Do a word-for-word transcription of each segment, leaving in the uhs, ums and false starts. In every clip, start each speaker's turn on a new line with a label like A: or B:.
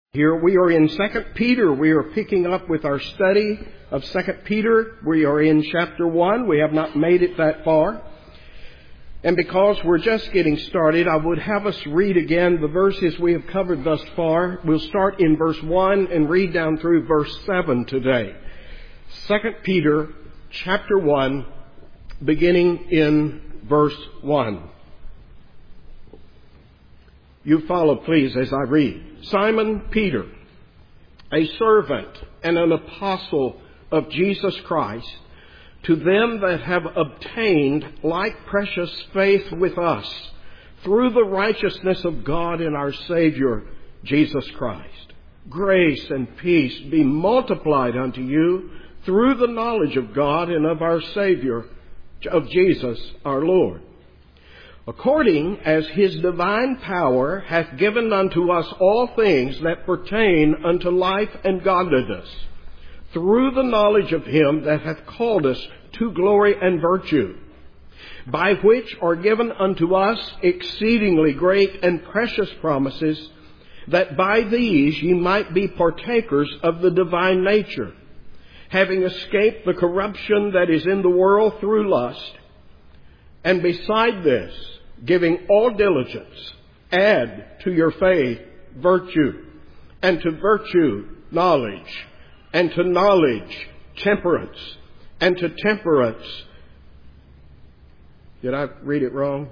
A: Here we are in Second Peter. We are picking up with our study of Second Peter. We are in chapter one. We have not made it that far. And because we're just getting started, I would have us read again the verses we have covered thus far. We'll start in verse one and read down through verse seven today. Second Peter chapter one, beginning in verse one. You follow, please, as I read. Simon Peter, a servant and an apostle of Jesus Christ, to them that have obtained like precious faith with us through the righteousness of God and our Savior, Jesus Christ. Grace and peace be multiplied unto you through the knowledge of God and of our Savior, of Jesus our Lord. According as his divine power hath given unto us all things that pertain unto life and godliness, through the knowledge of him that hath called us to glory and virtue, by which are given unto us exceedingly great and precious promises, that by these ye might be partakers of the divine nature, having escaped the corruption that is in the world through lust, and beside this, giving all diligence, add to your faith virtue, and to virtue knowledge, and to knowledge temperance, and to temperance, did I read it wrong?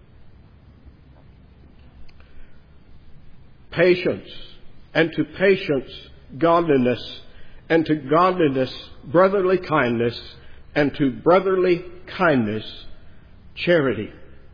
A: Patience, and to patience godliness, and to godliness brotherly kindness, and to brotherly kindness charity.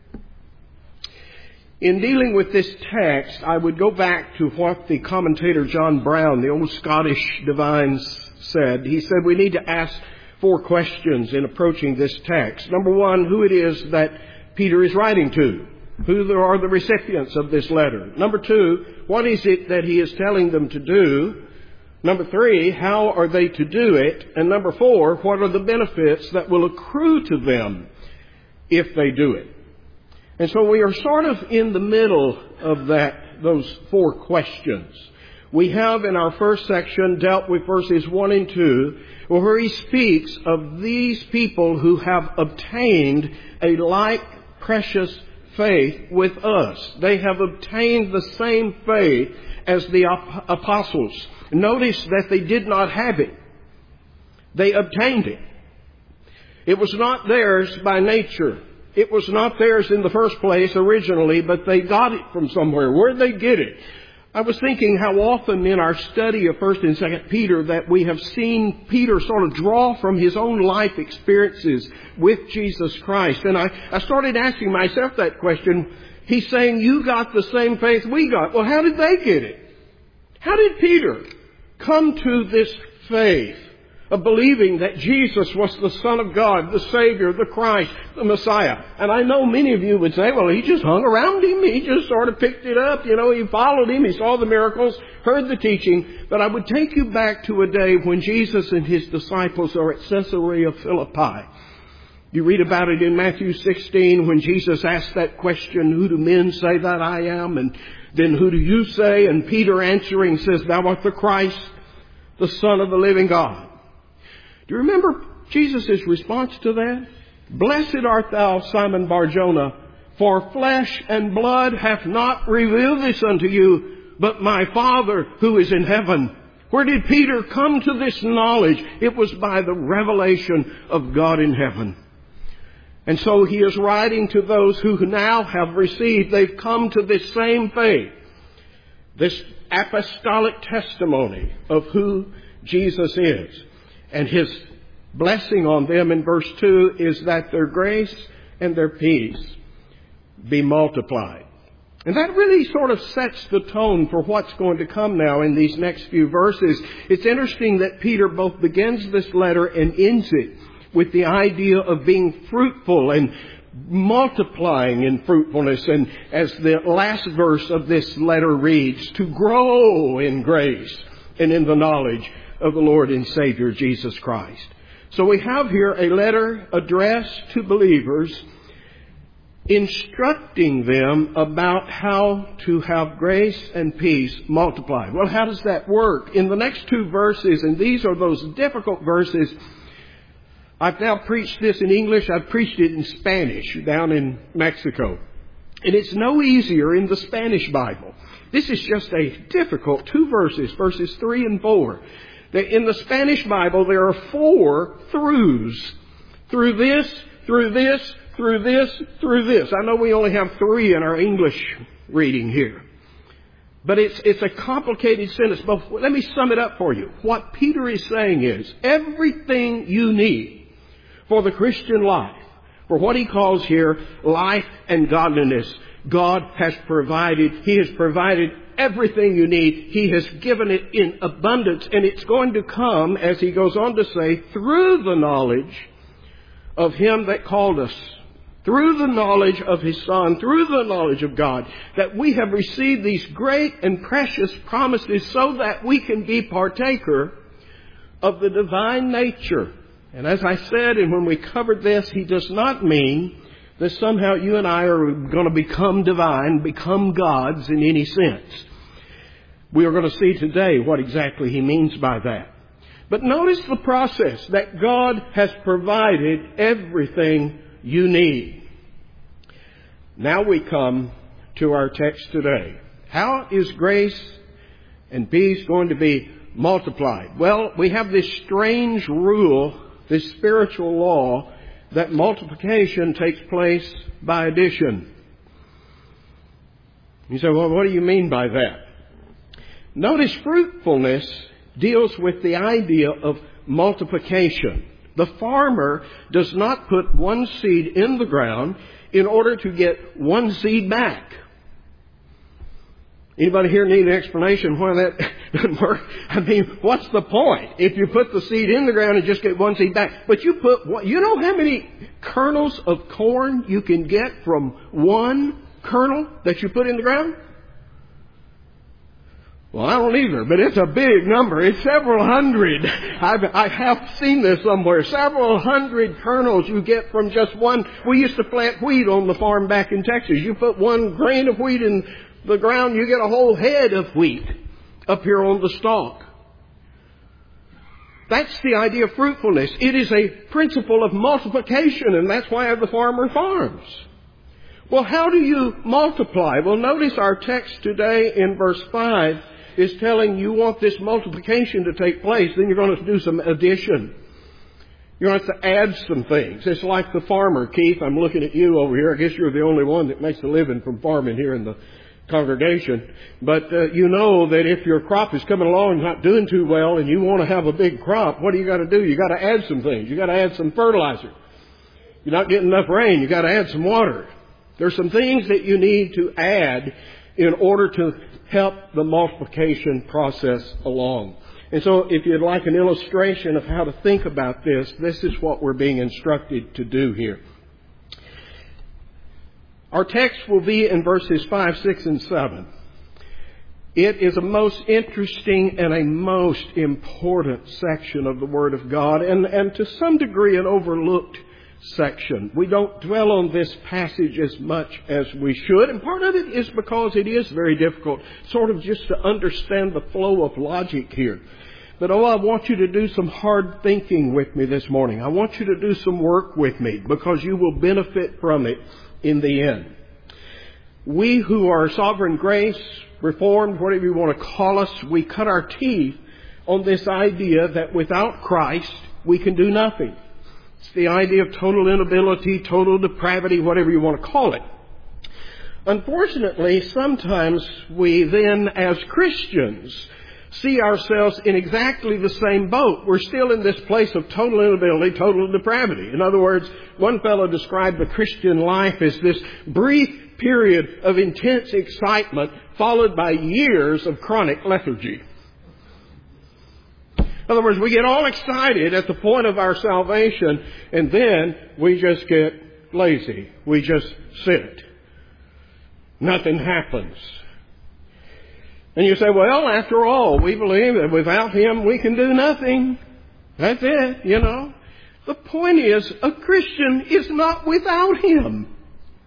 A: In dealing with this text, I would go back to what the commentator John Brown, the old Scottish divines, said. He said we need to ask four questions in approaching this text. Number one, who it is that Peter is writing to. Who are the recipients of this letter? Number two, what is it that he is telling them to do? Number three, how are they to do it? And number four, what are the benefits that will accrue to them if they do it? And so we are sort of in the middle of that, those four questions. We have in our first section dealt with verses one and two, where he speaks of these people who have obtained a like precious faith with us. They have obtained the same faith as the apostles. Notice that they did not have it. They obtained it. It was not theirs by nature. It was not theirs in the first place originally, but they got it from somewhere. Where'd they get it? I was thinking how often in our study of First and Second Peter that we have seen Peter sort of draw from his own life experiences with Jesus Christ. And I, I started asking myself that question. He's saying, you got the same faith we got. Well, how did they get it? How did Peter come to this faith of believing that Jesus was the Son of God, the Savior, the Christ, the Messiah? And I know many of you would say, well, he just hung around him. He just sort of picked it up. You know, he followed him. He saw the miracles, heard the teaching. But I would take you back to a day when Jesus and his disciples are at Caesarea Philippi. You read about it in Matthew sixteen when Jesus asked that question, who do men say that I am? And then who do you say? And Peter answering says, thou art the Christ, the Son of the living God. Do you remember Jesus' response to that? Blessed art thou, Simon Bar-Jonah, for flesh and blood hath not revealed this unto you, but my Father who is in heaven. Where did Peter come to this knowledge? It was by the revelation of God in heaven. And so he is writing to those who now have received, they've come to this same faith, this apostolic testimony of who Jesus is. And his blessing on them in verse two is that their grace and their peace be multiplied. And that really sort of sets the tone for what's going to come now in these next few verses. It's interesting that Peter both begins this letter and ends it with the idea of being fruitful and multiplying in fruitfulness. And as the last verse of this letter reads, to grow in grace and in the knowledge of the Lord and Savior Jesus Christ. So we have here a letter addressed to believers instructing them about how to have grace and peace multiplied. Well, how does that work? In the next two verses, and these are those difficult verses, I've now preached this in English, I've preached it in Spanish down in Mexico. And it's no easier in the Spanish Bible. This is just a difficult two verses, verses three and four. In the Spanish Bible, there are four throughs. Through this, through this, through this, through this. I know we only have three in our English reading here. But it's, it's a complicated sentence. But let me sum it up for you. What Peter is saying is, everything you need for the Christian life, for what he calls here life and godliness, God has provided. He has provided everything you need. He has given it in abundance. And it's going to come, as he goes on to say, through the knowledge of Him that called us, through the knowledge of His Son, through the knowledge of God, that we have received these great and precious promises so that we can be partaker of the divine nature. And as I said, and when we covered this, he does not mean that somehow you and I are going to become divine, become gods in any sense. We are going to see today what exactly he means by that. But notice the process, that God has provided everything you need. Now we come to our text today. How is grace and peace going to be multiplied? Well, we have this strange rule, this spiritual law, that multiplication takes place by addition. You say, well, what do you mean by that? Notice fruitfulness deals with the idea of multiplication. The farmer does not put one seed in the ground in order to get one seed back. Anybody here need an explanation why that doesn't work? I mean, what's the point if you put the seed in the ground and just get one seed back? But you put, you know how many kernels of corn you can get from one kernel that you put in the ground? Well, I don't either, but it's a big number. It's several hundred. I've, I have seen this somewhere. Several hundred kernels you get from just one. We used to plant wheat on the farm back in Texas. You put one grain of wheat in the ground, you get a whole head of wheat up here on the stalk. That's the idea of fruitfulness. It is a principle of multiplication, and that's why the farmer farms. Well, how do you multiply? Well, notice our text today in verse five is telling you want this multiplication to take place, then you're going to do some addition. You're going to have to add some things. It's like the farmer. Keith, I'm looking at you over here. I guess you're the only one that makes a living from farming here in the congregation. But uh, you know that if your crop is coming along and not doing too well and you want to have a big crop, what do you got to do? You got to add some things. You got to add some fertilizer. You're not getting enough rain. You got to add some water. There's some things that you need to add in order to help the multiplication process along. And so if you'd like an illustration of how to think about this, this is what we're being instructed to do here. Our text will be in verses five, six, and seven. It is a most interesting and a most important section of the Word of God, and, and to some degree an overlooked section. We don't dwell on this passage as much as we should, and part of it is because it is very difficult, sort of just to understand the flow of logic here. But oh, I want you to do some hard thinking with me this morning. I want you to do some work with me, because you will benefit from it in the end. We who are Sovereign Grace, Reformed, whatever you want to call us, we cut our teeth on this idea that without Christ we can do nothing. It's the idea of total inability, total depravity, whatever you want to call it. Unfortunately, sometimes we then, as Christians, see ourselves in exactly the same boat. We're still in this place of total inability, total depravity. In other words, one fellow described the Christian life as this brief period of intense excitement followed by years of chronic lethargy. In other words, we get all excited at the point of our salvation, and then we just get lazy. We just sit. Nothing happens. And you say, well, after all, we believe that without Him we can do nothing. That's it, you know. The point is, a Christian is not without Him.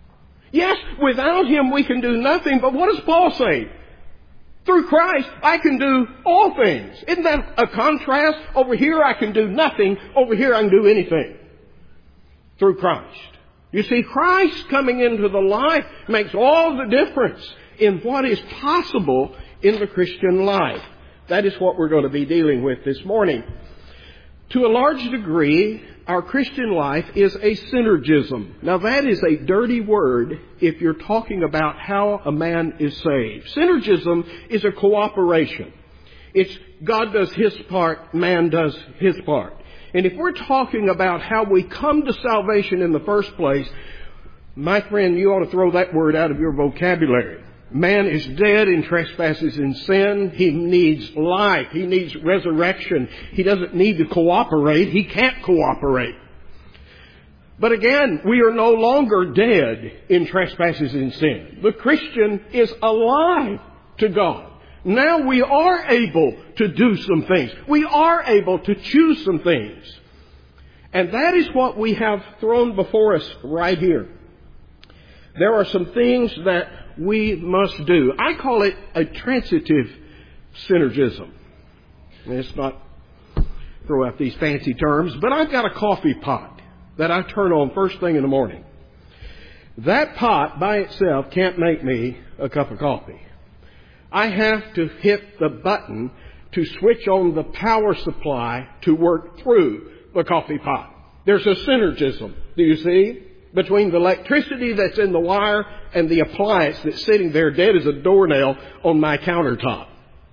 A: Yes, without Him we can do nothing, but what does Paul say? Through Christ, I can do all things. Isn't that a contrast? Over here I can do nothing. Over here I can do anything. Through Christ. You see, Christ coming into the life makes all the difference in what is possible in the Christian life. That is what we're going to be dealing with this morning. To a large degree, our Christian life is a synergism. Now that is a dirty word if you're talking about how a man is saved. Synergism is a cooperation. It's God does His part, man does his part. And if we're talking about how we come to salvation in the first place, my friend, you ought to throw that word out of your vocabulary. Man is dead in trespasses and sin. He needs life. He needs resurrection. He doesn't need to cooperate. He can't cooperate. But again, we are no longer dead in trespasses and sin. The Christian is alive to God. Now we are able to do some things. We are able to choose some things. And that is what we have thrown before us right here. There are some things that we must do. I call it a transitive synergism. Let's not throw out these fancy terms, but I've got a coffee pot that I turn on first thing in the morning. That pot by itself can't make me a cup of coffee. I have to hit the button to switch on the power supply to work through the coffee pot. There's a synergism, do you see? Between the electricity that's in the wire and the appliance that's sitting there dead as a doornail on my countertop.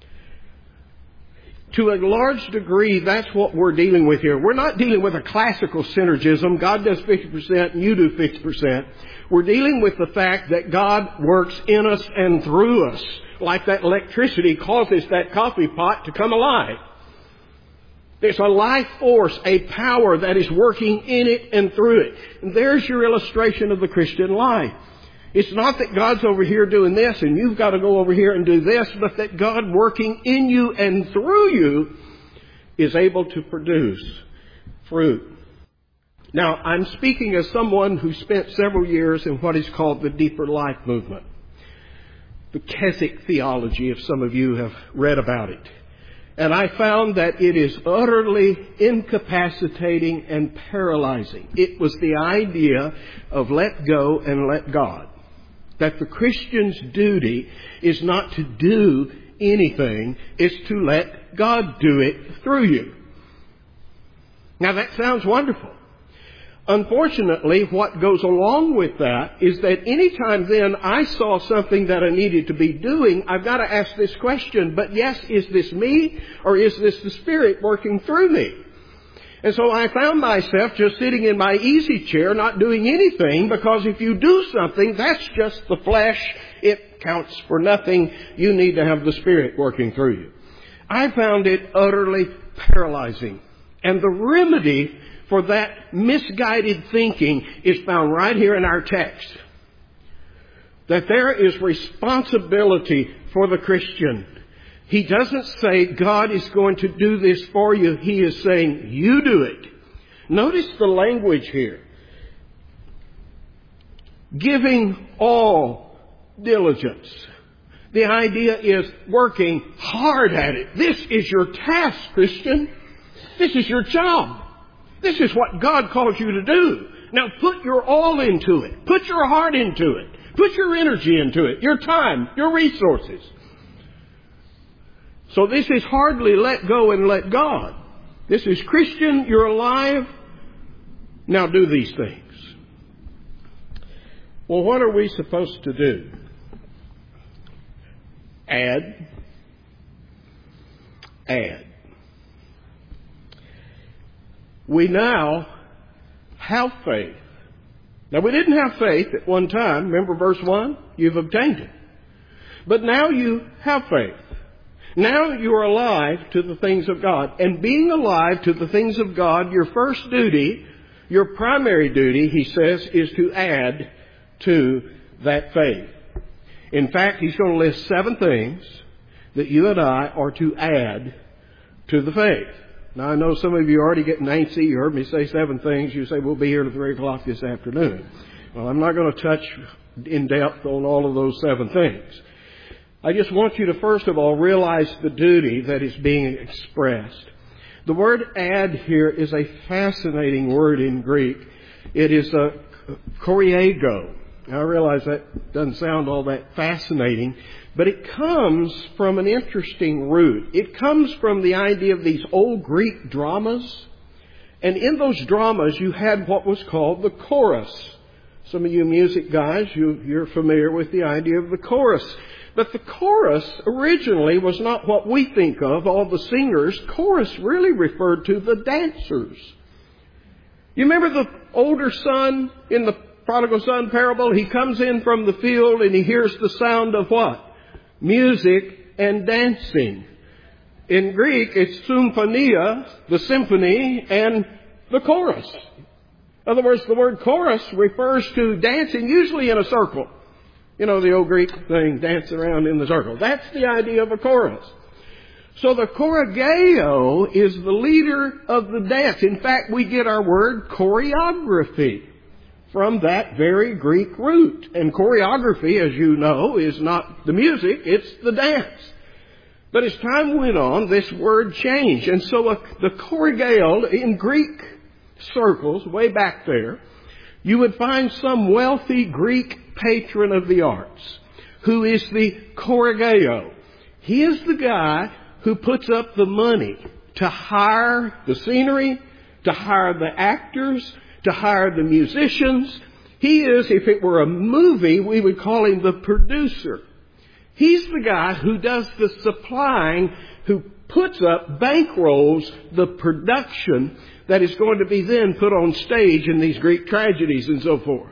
A: To a large degree, that's what we're dealing with here. We're not dealing with a classical synergism. God does fifty percent and you do fifty percent. We're dealing with the fact that God works in us and through us. Like that electricity causes that coffee pot to come alive. There's a life force, a power that is working in it and through it. And there's your illustration of the Christian life. It's not that God's over here doing this and you've got to go over here and do this, but that God working in you and through you is able to produce fruit. Now, I'm speaking as someone who spent several years in what is called the Deeper Life movement. The Keswick theology, if some of you have read about it. And I found that it is utterly incapacitating and paralyzing. It was the idea of let go and let God. That the Christian's duty is not to do anything, it's to let God do it through you. Now that sounds wonderful. Unfortunately, what goes along with that is that anytime then I saw something that I needed to be doing, I've got to ask this question, but yes, is this me or is this the Spirit working through me? And so I found myself just sitting in my easy chair not doing anything, because if you do something, that's just the flesh. It counts for nothing. You need to have the Spirit working through you. I found it utterly paralyzing. And the remedy for that misguided thinking is found right here in our text. That there is responsibility for the Christian. He doesn't say God is going to do this for you. He is saying you do it. Notice the language here. Giving all diligence. The idea is working hard at it. This is your task, Christian. This is your job. This is what God calls you to do. Now put your all into it. Put your heart into it. Put your energy into it. Your time, your resources. So this is hardly let go and let God. This is Christian, you're alive. Now do these things. Well, what are we supposed to do? Add. Add. We now have faith. Now, we didn't have faith at one time. Remember verse one? You've obtained it. But now you have faith. Now you are alive to the things of God. And being alive to the things of God, your first duty, your primary duty, he says, is to add to that faith. In fact, he's going to list seven things that you and I are to add to the faith. Now, I know some of you are already getting antsy. You heard me say seven things. You say, we'll be here at three o'clock this afternoon. Well, I'm not going to touch in depth on all of those seven things. I just want you to first of all realize the duty that is being expressed. The word add here is a fascinating word in Greek. It is a choriago. I realize that doesn't sound all that fascinating, but it comes from an interesting root. It comes from the idea of these old Greek dramas. And in those dramas, you had what was called the chorus. Some of you music guys, you, you're familiar with the idea of the chorus. But the chorus originally was not what we think of, all the singers. Chorus really referred to the dancers. You remember the older son in the prodigal son parable? He comes in from the field and he hears the sound of what? Music and dancing. In Greek, it's symphonia, the symphony, and the chorus. In other words, the word chorus refers to dancing, usually in a circle. You know, the old Greek thing, dance around in the circle. That's the idea of a chorus. So the chorageo is the leader of the dance. In fact, we get our word choreography from that very Greek root. And choreography, as you know, is not the music, it's the dance. But as time went on, this word changed. And so a, the chorageo in Greek circles, way back there, you would find some wealthy Greek patron of the arts who is the chorageo. He is the guy who puts up the money to hire the scenery, to hire the actors, to hire the musicians. He is, if it were a movie, we would call him the producer. He's the guy who does the supplying, who puts up, bankrolls the production that is going to be then put on stage in these Greek tragedies and so forth.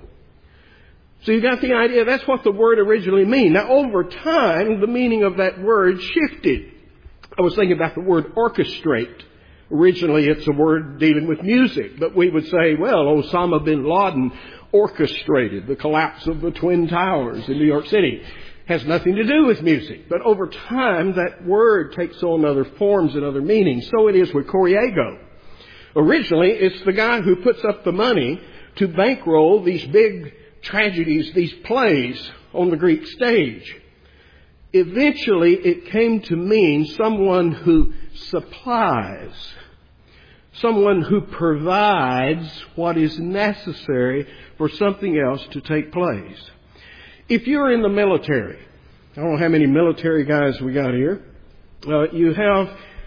A: So you got the idea? That's what the word originally meant. Now, over time, the meaning of that word shifted. I was thinking about the word orchestrate. Originally, it's a word dealing with music, but we would say, well, Osama bin Laden orchestrated the collapse of the Twin Towers in New York City. Has nothing to do with music. But over time, that word takes on other forms and other meanings. So it is with choriago. Originally, it's the guy who puts up the money to bankroll these big tragedies, these plays on the Greek stage. Eventually, it came to mean someone who supplies, someone who provides what is necessary for something else to take place. If you're in the military, I don't know how many military guys we got here. Uh, you have,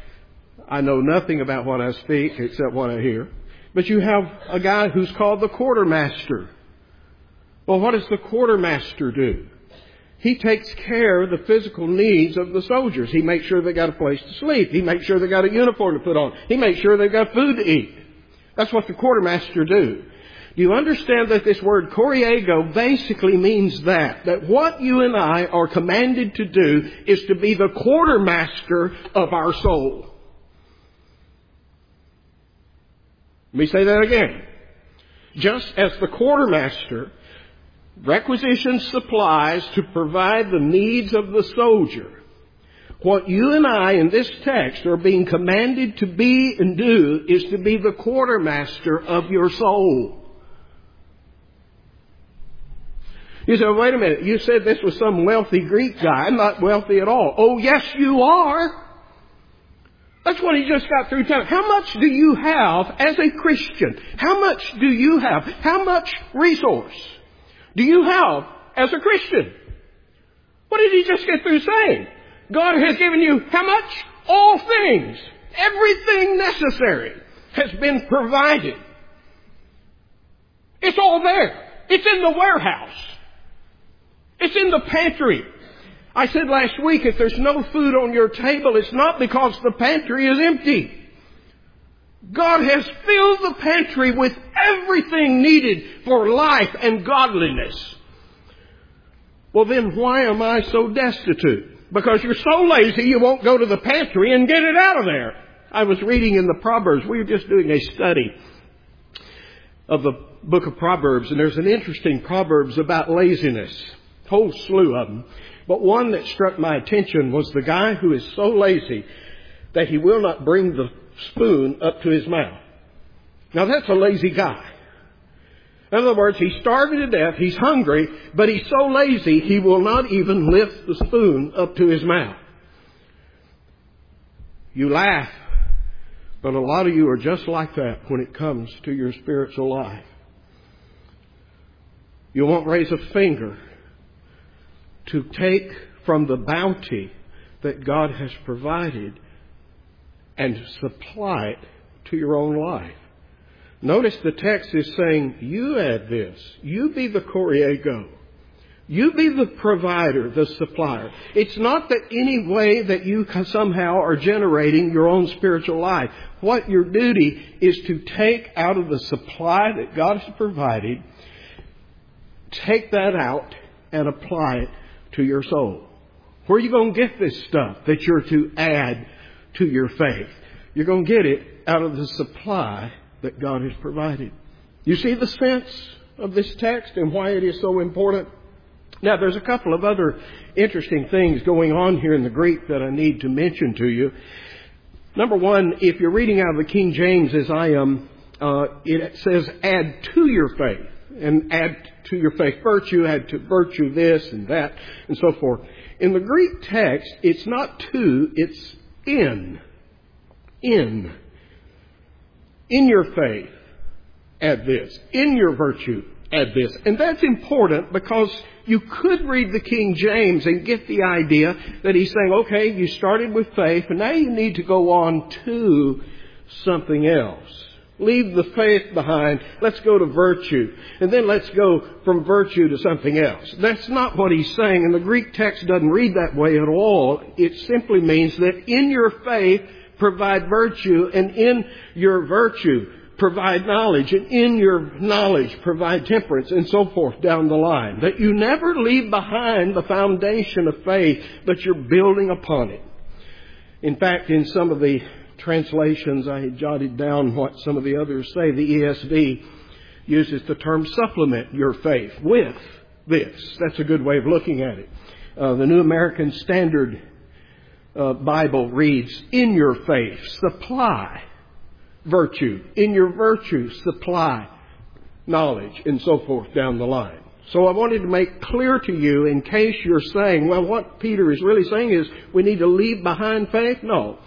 A: I know nothing about what I speak except what I hear, but you have a guy who's called the quartermaster. Well, what does the quartermaster do? He takes care of the physical needs of the soldiers. He makes sure they got a place to sleep. He makes sure they got a uniform to put on. He makes sure they've got food to eat. That's what the quartermaster do. Do you understand that this word choriago basically means that? That what you and I are commanded to do is to be the quartermaster of our soul. Let me say that again. Just as the quartermaster requisitions supplies to provide the needs of the soldier, what you and I in this text are being commanded to be and do is to be the quartermaster of your soul. You say, wait a minute, you said this was some wealthy Greek guy. I'm not wealthy at all. Oh, yes, you are. That's what he just got through telling. How much do you have as a Christian? How much do you have? How much resource do you have as a Christian? What did he just get through saying? God has given you how much? All things. Everything necessary has been provided. It's all there. It's in the warehouse. It's in the pantry. I said last week, if there's no food on your table, it's not because the pantry is empty. God has filled the pantry with everything needed for life and godliness. Well, then why am I so destitute? Because you're so lazy you won't go to the pantry and get it out of there. I was reading in the Proverbs. We were just doing a study of the book of Proverbs, and there's an interesting Proverbs about laziness. Whole slew of them. But one that struck my attention was the guy who is so lazy that he will not bring the spoon up to his mouth. Now that's a lazy guy. In other words, he's starving to death, he's hungry, but he's so lazy he will not even lift the spoon up to his mouth. You laugh, but a lot of you are just like that when it comes to your spiritual life. You won't raise a finger to take from the bounty that God has provided and supply it to your own life. Notice the text is saying, you add this. You be the Corriego. You be the provider, the supplier. It's not that any way that you somehow are generating your own spiritual life. What your duty is to take out of the supply that God has provided, take that out and apply it to your soul. Where are you going to get this stuff that you're to add to your faith? You're going to get it out of the supply that God has provided. You see the sense of this text and why it is so important? Now, there's a couple of other interesting things going on here in the Greek that I need to mention to you. Number one, if you're reading out of the King James as I am, uh, it says add to your faith. And add to your faith virtue, add to virtue this and that, and so forth. In the Greek text, it's not to, it's in. In. In your faith, add this. In your virtue, add this. And that's important because you could read the King James and get the idea that he's saying, okay, you started with faith, and now you need to go on to something else. Leave the faith behind. Let's go to virtue. And then let's go from virtue to something else. That's not what he's saying. And the Greek text doesn't read that way at all. It simply means that in your faith, provide virtue, and in your virtue, provide knowledge, and in your knowledge, provide temperance, and so forth down the line. That you never leave behind the foundation of faith, but you're building upon it. In fact, in some of the translations, I had jotted down what some of the others say. The E S V uses the term supplement your faith with this. That's a good way of looking at it. Uh, the New American Standard uh, Bible reads, in your faith, supply virtue. In your virtue, supply knowledge, and so forth down the line. So I wanted to make clear to you, in case you're saying, well, what Peter is really saying is we need to leave behind faith. No.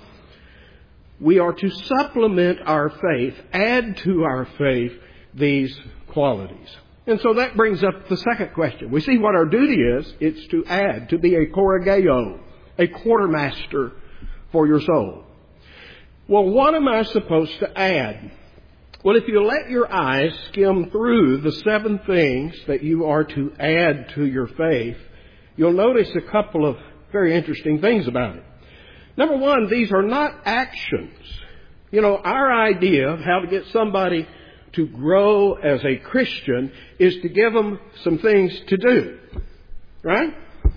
A: We are to supplement our faith, add to our faith these qualities. And so that brings up the second question. We see what our duty is. It's to add, to be a corrigeo, a quartermaster for your soul. Well, what am I supposed to add? Well, if you let your eyes skim through the seven things that you are to add to your faith, you'll notice a couple of very interesting things about it. Number one, these are not actions. You know, our idea of how to get somebody to grow as a Christian is to give them some things to do. Right?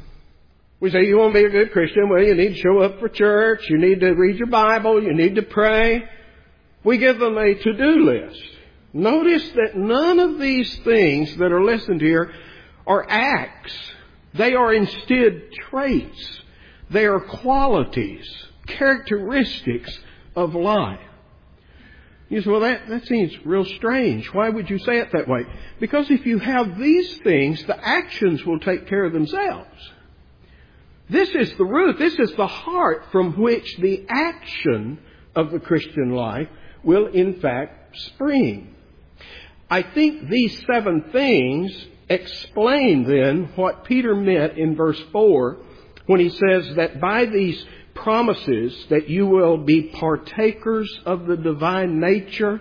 A: We say, you want to be a good Christian? Well, you need to show up for church. You need to read your Bible. You need to pray. We give them a to-do list. Notice that none of these things that are listed here are acts. They are instead traits. They are qualities, characteristics of life. You say, well, that, that seems real strange. Why would you say it that way? Because if you have these things, the actions will take care of themselves. This is the root. This is the heart from which the action of the Christian life will in fact spring. I think these seven things explain then what Peter meant in verse four when he says that by these promises that you will be partakers of the divine nature.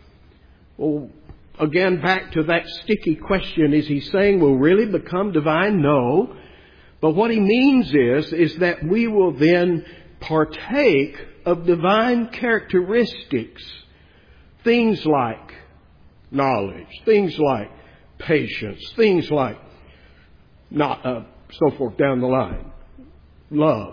A: Well, again, back to that sticky question. Is he saying we'll really become divine? No. But what he means is, is that we will then partake of divine characteristics. Things like knowledge, things like patience, things like not, uh, so forth down the line. Love.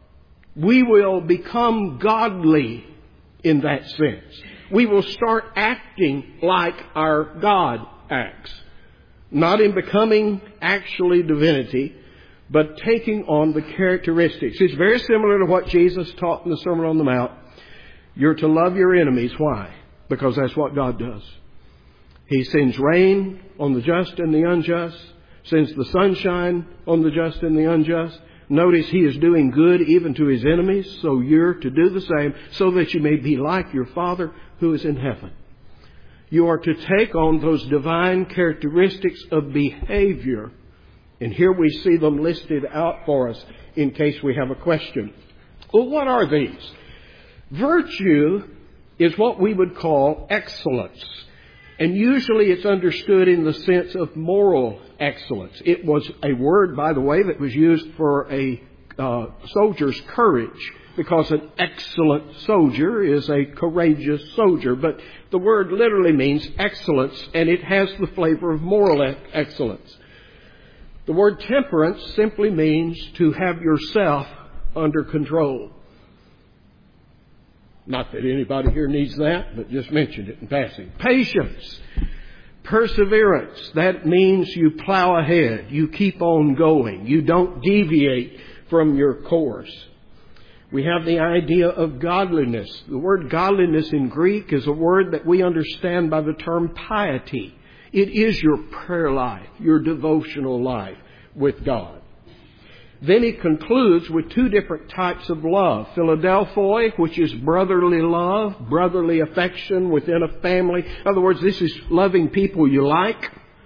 A: We will become godly in that sense. We will start acting like our God acts. Not in becoming actually divinity, but taking on the characteristics. It's very similar to what Jesus taught in the Sermon on the Mount. You're to love your enemies. Why? Because that's what God does. He sends rain on the just and the unjust, sends the sunshine on the just and the unjust. Notice He is doing good even to His enemies, so you're to do the same, so that you may be like your Father who is in heaven. You are to take on those divine characteristics of behavior. And here we see them listed out for us in case we have a question. Well, what are these? Virtue is what we would call excellence. And usually it's understood in the sense of moral excellence. It was a word, by the way, that was used for a uh, soldier's courage, because an excellent soldier is a courageous soldier. But the word literally means excellence, and it has the flavor of moral excellence. The word temperance simply means to have yourself under control. Not that anybody here needs that, but just mentioned it in passing. Patience. Perseverance. That means you plow ahead. You keep on going. You don't deviate from your course. We have the idea of godliness. The word godliness in Greek is a word that we understand by the term piety. It is your prayer life, your devotional life with God. Then he concludes with two different types of love. Philadelphoi, which is brotherly love, brotherly affection within a family. In other words, this is loving people you like.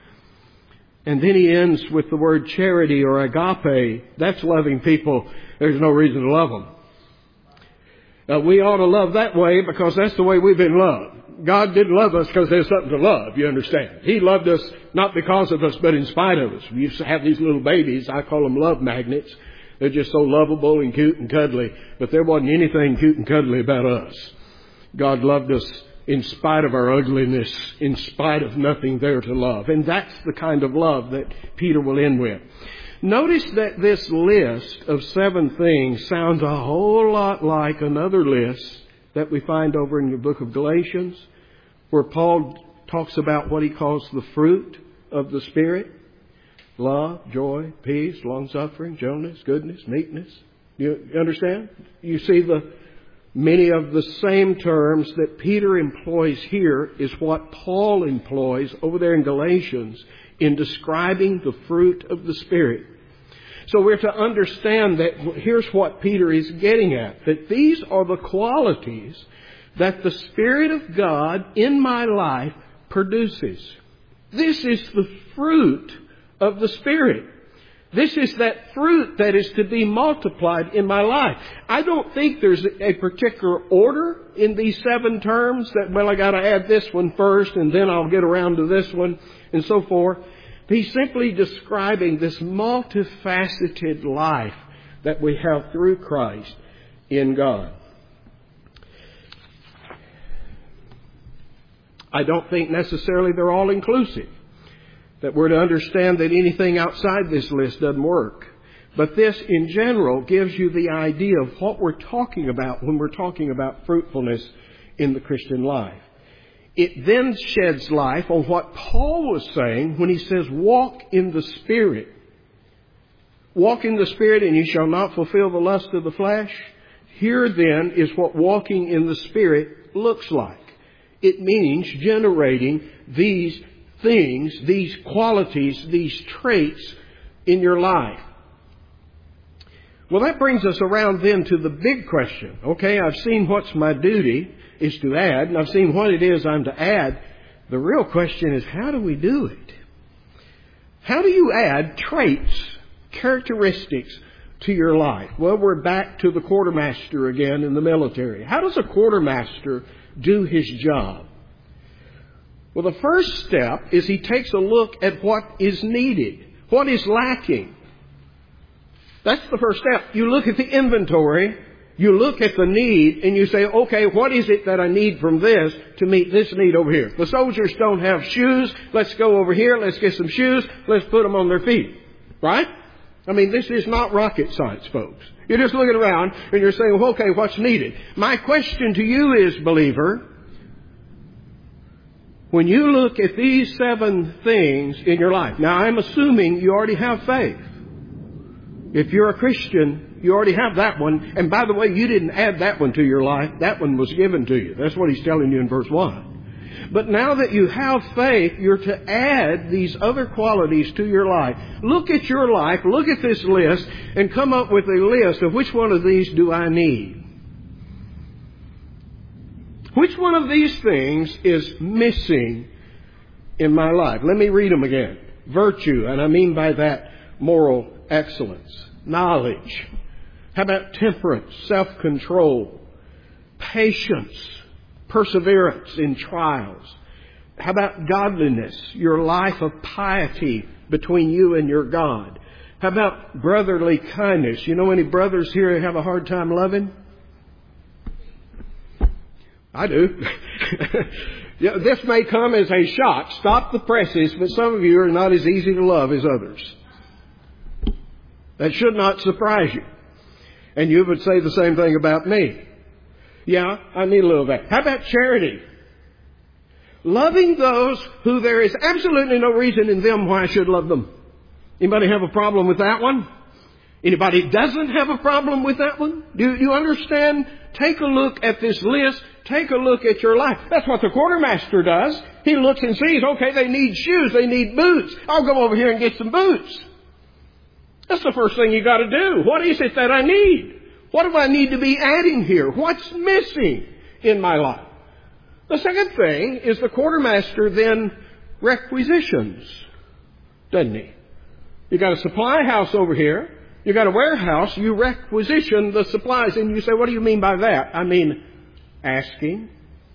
A: And then he ends with the word charity or agape. That's loving people there's no reason to love them. Now, we ought to love that way because that's the way we've been loved. God didn't love us because there's something to love, you understand. He loved us not because of us, but in spite of us. We used to have these little babies. I call them love magnets. They're just so lovable and cute and cuddly. But there wasn't anything cute and cuddly about us. God loved us in spite of our ugliness, in spite of nothing there to love. And that's the kind of love that Peter will end with. Notice that this list of seven things sounds a whole lot like another list that we find over in the book of Galatians, where Paul talks about what he calls the fruit of the Spirit. Love, joy, peace, long-suffering, gentleness, goodness, meekness. You understand? You see, the many of the same terms that Peter employs here is what Paul employs over there in Galatians in describing the fruit of the Spirit. So we're to understand that here's what Peter is getting at, that these are the qualities that the Spirit of God in my life produces. This is the fruit of the Spirit. This is that fruit that is to be multiplied in my life. I don't think there's a particular order in these seven terms that, well, I got to add this one first and then I'll get around to this one and so forth. He's simply describing this multifaceted life that we have through Christ in God. I don't think necessarily they're all inclusive, that we're to understand that anything outside this list doesn't work. But this, in general, gives you the idea of what we're talking about when we're talking about fruitfulness in the Christian life. It then sheds light on what Paul was saying when he says, walk in the Spirit. Walk in the Spirit and you shall not fulfill the lust of the flesh. Here then is what walking in the Spirit looks like. It means generating these things, these qualities, these traits in your life. Well, that brings us around then to the big question. Okay, I've seen what's my duty is to add, and I've seen what it is I'm to add. The real question is, how do we do it? How do you add traits, characteristics to your life? Well, we're back to the quartermaster again in the military. How does a quartermaster do his job? Well, the first step is he takes a look at what is needed, what is lacking. That's the first step. You look at the inventory, you look at the need, and you say, okay, what is it that I need from this to meet this need over here? The soldiers don't have shoes. Let's go over here. Let's get some shoes. Let's put them on their feet. Right? I mean, this is not rocket science, folks. You're just looking around and you're saying, well, okay, what's needed? My question to you is, believer, when you look at these seven things in your life, now I'm assuming you already have faith. If you're a Christian, you already have that one. And by the way, you didn't add that one to your life. That one was given to you. That's what he's telling you in verse one. But now that you have faith, you're to add these other qualities to your life. Look at your life, look at this list, and come up with a list of which one of these do I need. Which one of these things is missing in my life? Let me read them again. Virtue, and I mean by that moral excellence. Knowledge. How about temperance, self-control, patience, perseverance in trials? How about godliness, your life of piety between you and your God? How about brotherly kindness? You know any brothers here who have a hard time loving? I do. Yeah, this may come as a shock. Stop the presses, but some of you are not as easy to love as others. That should not surprise you. And you would say the same thing about me. Yeah, I need a little of that. How about charity? Loving those who there is absolutely no reason in them why I should love them. Anybody have a problem with that one? Anybody doesn't have a problem with that one? Do you understand? Take a look at this list. Take a look at your life. That's what the quartermaster does. He looks and sees, okay, they need shoes, they need boots. I'll go over here and get some boots. That's the first thing you got to do. What is it that I need? What do I need to be adding here? What's missing in my life? The second thing is the quartermaster then requisitions, doesn't he? You got a supply house over here. You got a warehouse. You requisition the supplies. And you say, what do you mean by that? I mean, asking.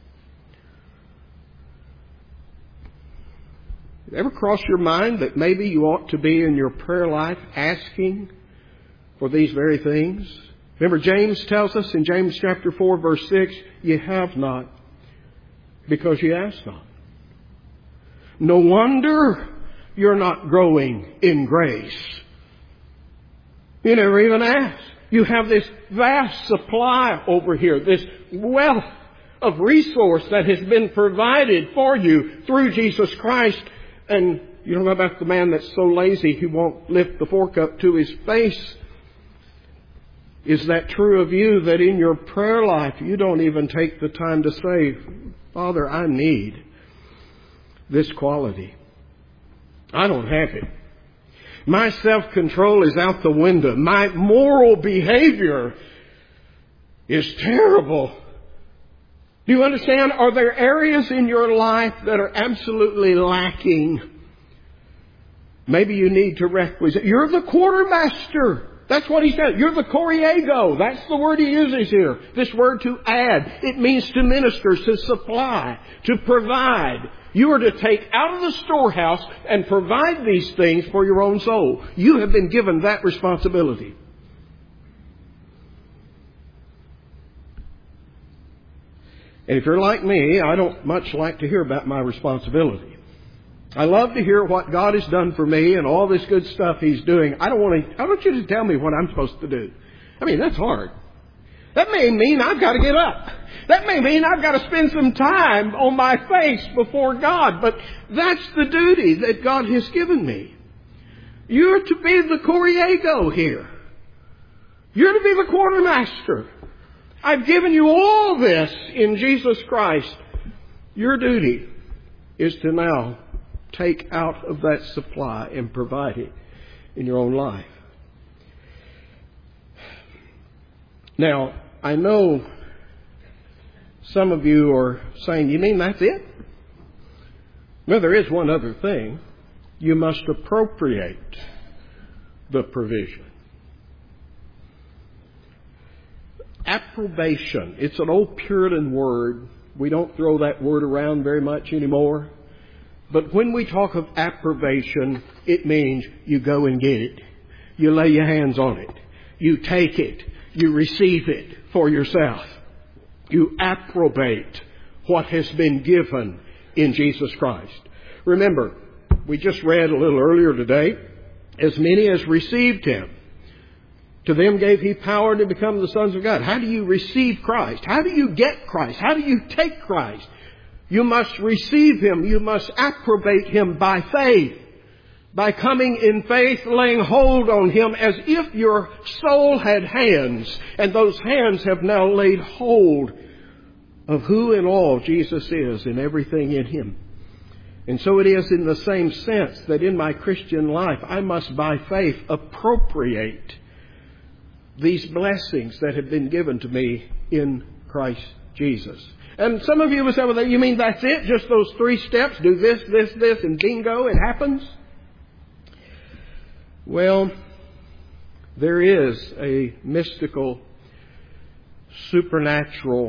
A: Ever cross your mind that maybe you ought to be in your prayer life asking for these very things? Remember, James tells us in James chapter four, verse six, you have not because you ask not. No wonder you're not growing in grace. You never even ask. You have this vast supply over here, this wealth of resource that has been provided for you through Jesus Christ. And you don't know about the man that's so lazy he won't lift the fork up to his face. Is that true of you, that in your prayer life you don't even take the time to say, Father, I need this quality. I don't have it. My self-control is out the window. My moral behavior is terrible. Do you understand? Are there areas in your life that are absolutely lacking? Maybe you need to requisite. You're the quartermaster. That's what he said. You're the coriego. That's the word he uses here. This word to add. It means to minister, to supply, to provide. You are to take out of the storehouse and provide these things for your own soul. You have been given that responsibility. And if you're like me, I don't much like to hear about my responsibility. I love to hear what God has done for me and all this good stuff He's doing. I don't want to, I want you to tell me what I'm supposed to do. I mean, that's hard. That may mean I've got to get up. That may mean I've got to spend some time on my face before God. But that's the duty that God has given me. You're to be the coriego here. You're to be the quartermaster. I've given you all this in Jesus Christ. Your duty is to now take out of that supply and provide it in your own life. Now, I know some of you are saying, you mean that's it? Well, there is one other thing. You must appropriate the provision. Approbation. It's an old Puritan word. We don't throw that word around very much anymore. But when we talk of approbation, it means you go and get it. You lay your hands on it. You take it. You receive it for yourself. You approbate what has been given in Jesus Christ. Remember, we just read a little earlier today, as many as received Him, to them gave He power to become the sons of God. How do you receive Christ? How do you get Christ? How do you take Christ? You must receive Him. You must approbate Him by faith. By coming in faith, laying hold on Him as if your soul had hands. And those hands have now laid hold of who and all Jesus is and everything in Him. And so it is in the same sense that in my Christian life, I must by faith appropriate these blessings that have been given to me in Christ Jesus. And some of you will say, well, you mean that's it? Just those three steps? Do this, this, this, and bingo, it happens? Well, there is a mystical, supernatural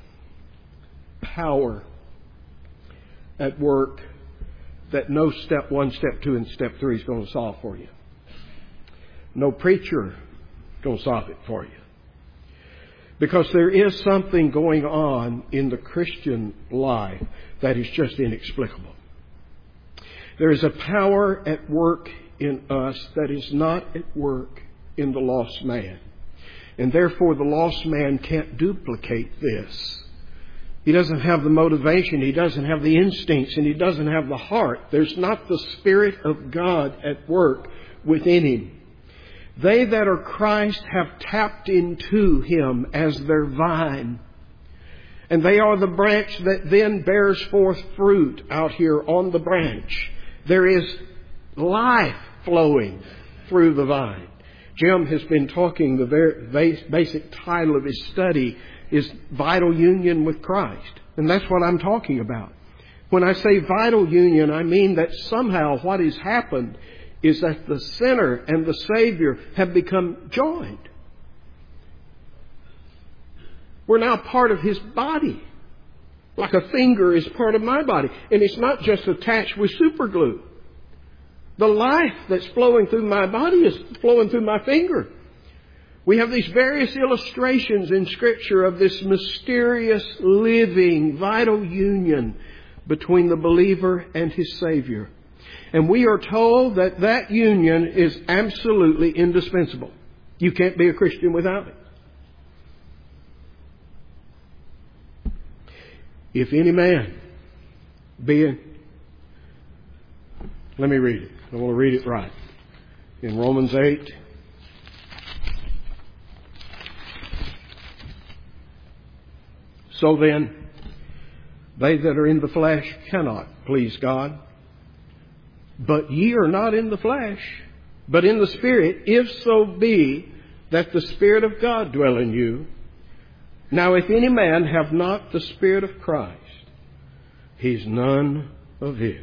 A: power at work that no step one, step two, and step three is going to solve for you. No preacher is going to solve it for you. Because there is something going on in the Christian life that is just inexplicable. There is a power at work in us that is not at work in the lost man. And therefore the lost man can't duplicate this. He doesn't have the motivation, he doesn't have the instincts, and he doesn't have the heart. There's not the Spirit of God at work within him. They that are Christ have tapped into Him as their vine. And they are the branch that then bears forth fruit out here on the branch. There is life flowing through the vine. Jim has been talking, the very basic title of his study is Vital Union with Christ. And that's what I'm talking about. When I say vital union, I mean that somehow what has happened is that the sinner and the Savior have become joined. We're now part of His body. Like a finger is part of my body. And it's not just attached with super glue. The life that's flowing through my body is flowing through my finger. We have these various illustrations in Scripture of this mysterious, living, vital union between the believer and his Savior. And we are told that that union is absolutely indispensable. You can't be a Christian without it. If any man be in... Let me read it. I want to read it right. In Romans eight. So then, they that are in the flesh cannot please God. But ye are not in the flesh, but in the Spirit, if so be that the Spirit of God dwell in you. Now if any man have not the Spirit of Christ, he's none of His.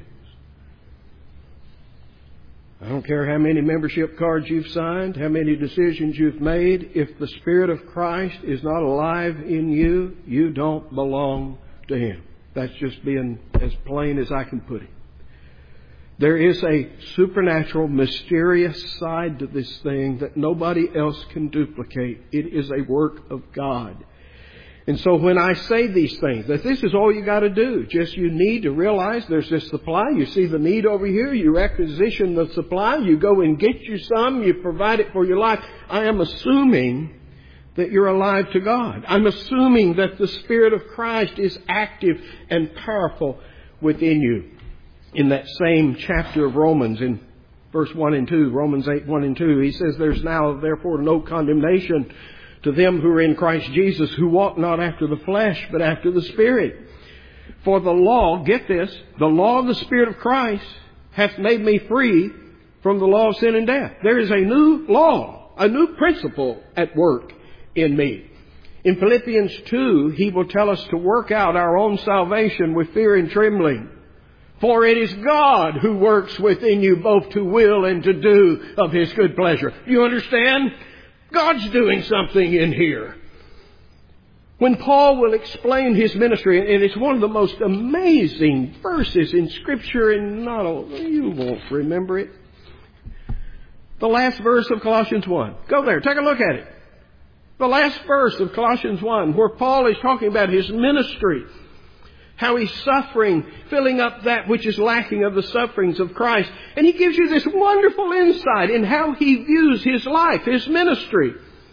A: I don't care how many membership cards you've signed, how many decisions you've made. If the Spirit of Christ is not alive in you, you don't belong to Him. That's just being as plain as I can put it. There is a supernatural, mysterious side to this thing that nobody else can duplicate. It is a work of God. And so when I say these things, that this is all you got to do. Just you need to realize there's this supply. You see the need over here. You requisition the supply. You go and get you some. You provide it for your life. I am assuming that you're alive to God. I'm assuming that the Spirit of Christ is active and powerful within you. In that same chapter of Romans, in verse one and two, Romans eight, one and two, he says, there's now therefore no condemnation to them who are in Christ Jesus, who walk not after the flesh, but after the Spirit. For the law, get this, the law of the Spirit of Christ hath made me free from the law of sin and death. There is a new law, a new principle at work in me. In Philippians two, he will tell us to work out our own salvation with fear and trembling. For it is God who works within you both to will and to do of His good pleasure. You understand? God's doing something in here. When Paul will explain his ministry, and it's one of the most amazing verses in Scripture, and not all, you won't remember it. The last verse of Colossians one. Go there, take a look at it. The last verse of Colossians one, where Paul is talking about his ministry. How he's suffering, filling up that which is lacking of the sufferings of Christ. And he gives you this wonderful insight in how he views his life, his ministry.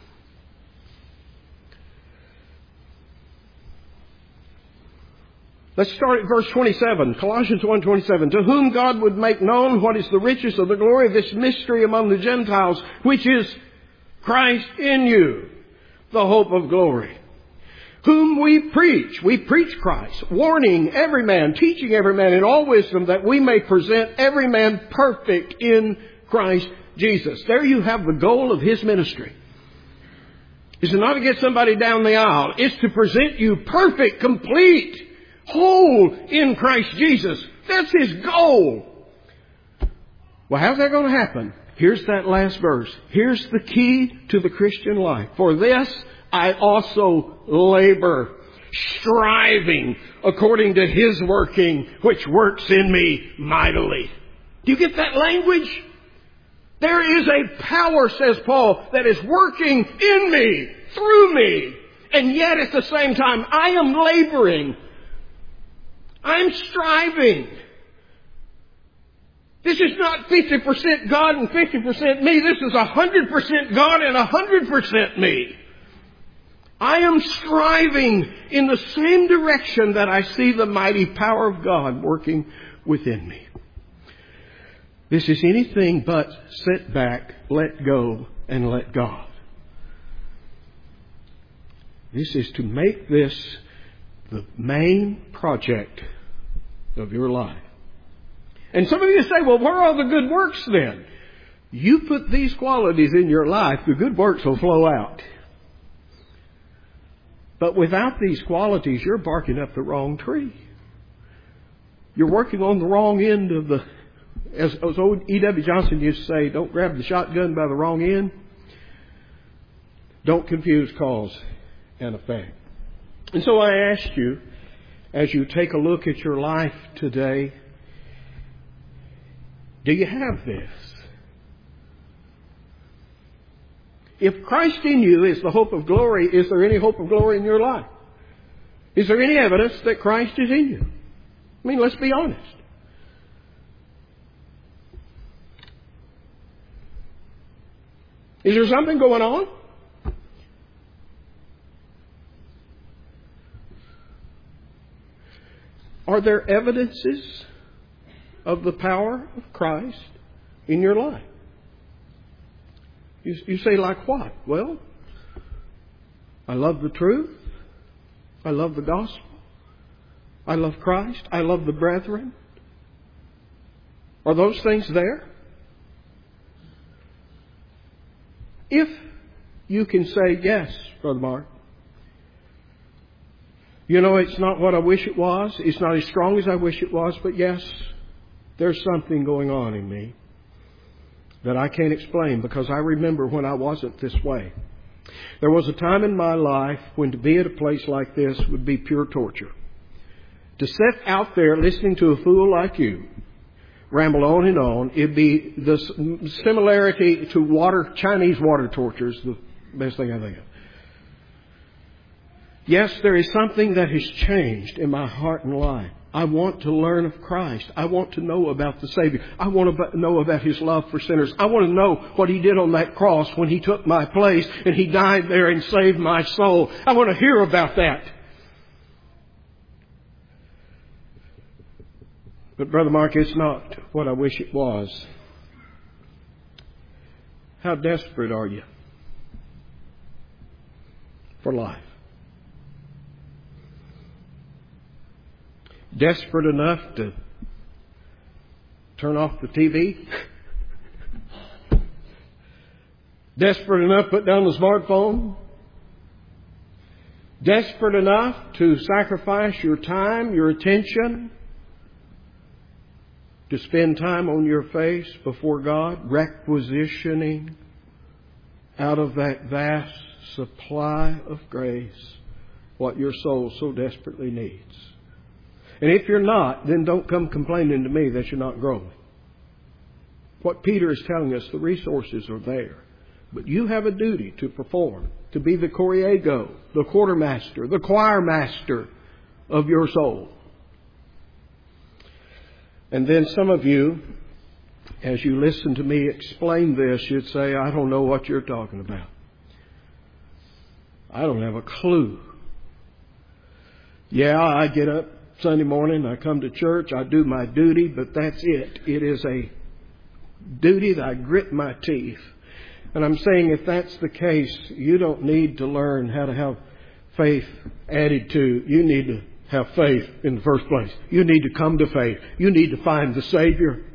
A: Let's start at verse twenty-seven. Colossians one twenty-seven. To whom God would make known what is the riches of the glory of this mystery among the Gentiles, which is Christ in you, the hope of glory. whom we preach. We preach Christ, warning every man, teaching every man in all wisdom, that we may present every man perfect in Christ Jesus. There you have the goal of His ministry. It's not to get somebody down the aisle. It's to present you perfect, complete, whole in Christ Jesus. That's His goal. Well, how's that going to happen? Here's that last verse. Here's the key to the Christian life. For this I also labor, striving according to His working, which works in me mightily. Do you get that language? There is a power, says Paul, that is working in me, through me. And yet at the same time, I am laboring. I'm striving. This is not fifty percent God and fifty percent me. This is one hundred percent God and one hundred percent me. I am striving in the same direction that I see the mighty power of God working within me. This is anything but sit back, let go, and let God. This is to make this the main project of your life. And some of you say, well, where are the good works then? You put these qualities in your life, the good works will flow out. But without these qualities, you're barking up the wrong tree. You're working on the wrong end of the... As, as old E W Johnson used to say, don't grab the shotgun by the wrong end. Don't confuse cause and effect. And so I ask you, as you take a look at your life today, do you have this? If Christ in you is the hope of glory, is there any hope of glory in your life? Is there any evidence that Christ is in you? I mean, let's be honest. Is there something going on? Are there evidences of the power of Christ in your life? You, you say, like what? Well, I love the truth. I love the gospel. I love Christ. I love the brethren. Are those things there? If you can say, yes, Brother Mark, you know, it's not what I wish it was. It's not as strong as I wish it was. But yes, there's something going on in me that I can't explain, because I remember when I wasn't this way. There was a time in my life when to be at a place like this would be pure torture. To sit out there listening to a fool like you ramble on and on, it'd be the similarity to water, Chinese water tortures, the best thing I think of. Yes, there is something that has changed in my heart and life. I want to learn of Christ. I want to know about the Savior. I want to know about His love for sinners. I want to know what He did on that cross when He took my place and He died there and saved my soul. I want to hear about that. But Brother Mark, it's not what I wish it was. How desperate are you for life? Desperate enough to turn off the T V? Desperate enough to put down the smartphone? Desperate enough to sacrifice your time, your attention, to spend time on your face before God, requisitioning out of that vast supply of grace what your soul so desperately needs. And if you're not, then don't come complaining to me that you're not growing. What Peter is telling us, the resources are there. But you have a duty to perform, to be the choriego, the quartermaster, the choir master of your soul. And then some of you, as you listen to me explain this, you'd say, I don't know what you're talking about. I don't have a clue. Yeah, I get up Sunday morning, I come to church, I do my duty, but that's it. It is a duty that I grit my teeth. And I'm saying if that's the case, you don't need to learn how to have faith added to. You need to have faith in the first place. You need to come to faith. You need to find the Savior.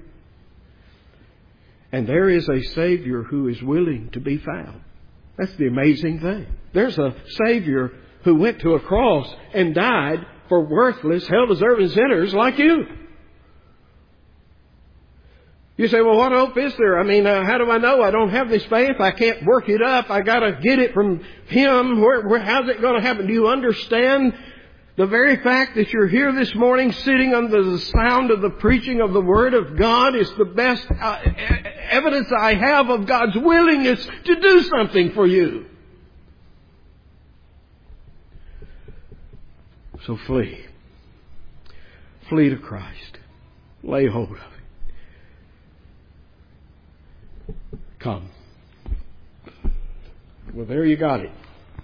A: And there is a Savior who is willing to be found. That's the amazing thing. There's a Savior who went to a cross and died for worthless, hell-deserving sinners like you. You say, well, what hope is there? I mean, uh, how do I know? I don't have this faith. I can't work it up. I got to get it from Him. Where, where, how's it going to happen? Do you understand the very fact that you're here this morning sitting under the sound of the preaching of the Word of God is the best uh, evidence I have of God's willingness to do something for you. So flee. Flee to Christ. Lay hold of it. Come. Well, there you got it.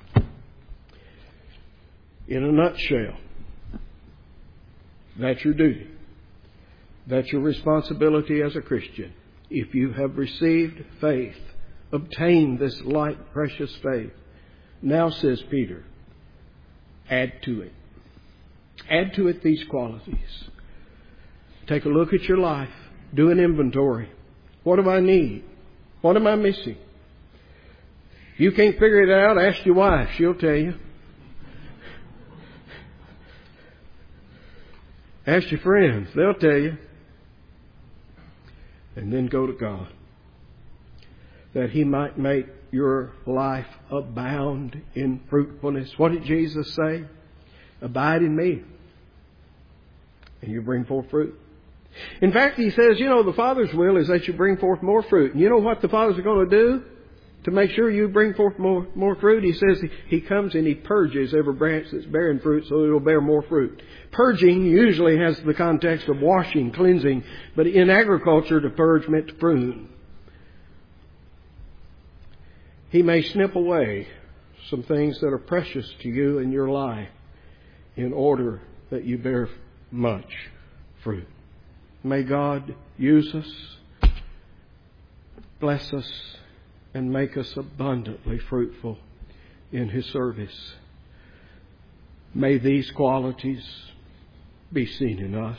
A: In a nutshell, that's your duty. That's your responsibility as a Christian. If you have received faith, obtained this light, precious faith, now, says Peter, add to it. Add to it these qualities. Take a look at your life. Do an inventory. What do I need? What am I missing? If you can't figure it out, ask your wife. She'll tell you. Ask your friends. They'll tell you. And then go to God, that He might make your life abound in fruitfulness. What did Jesus say? Abide in me, and you bring forth fruit. In fact, He says, you know, the Father's will is that you bring forth more fruit. And you know what the Father's going to do to make sure you bring forth more, more fruit? He says He comes and He purges every branch that's bearing fruit so it will bear more fruit. Purging usually has the context of washing, cleansing. But in agriculture, to purge meant to prune. He may snip away some things that are precious to you in your life in order that you bear much fruit. May God use us, bless us, and make us abundantly fruitful in His service. May these qualities be seen in us.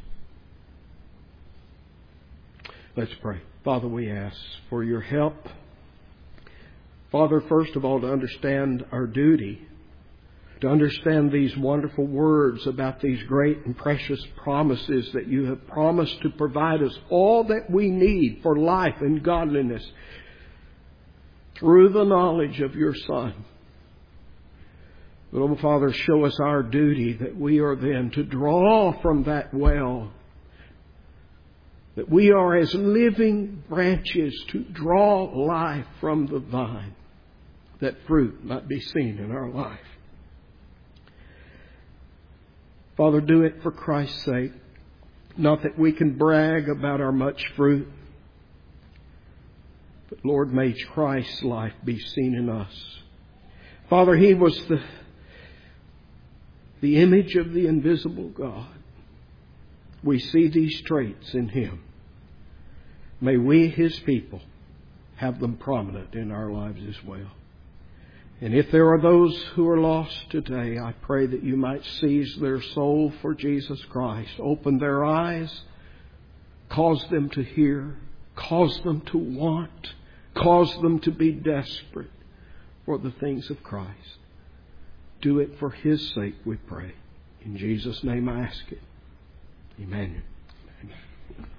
A: Let's pray. Father, we ask for your help. Father, first of all, to understand our duty, to understand these wonderful words about these great and precious promises that you have promised to provide us all that we need for life and godliness through the knowledge of your Son. But, oh, Father, show us our duty that we are then to draw from that well, that we are as living branches to draw life from the vine, that fruit might be seen in our life. Father, do it for Christ's sake. Not that we can brag about our much fruit, but Lord, may Christ's life be seen in us. Father, He was the, the image of the invisible God. We see these traits in Him. May we, His people, have them prominent in our lives as well. And if there are those who are lost today, I pray that you might seize their soul for Jesus Christ. Open their eyes. Cause them to hear. Cause them to want. Cause them to be desperate for the things of Christ. Do it for His sake, we pray. In Jesus' name I ask it. Amen. Amen.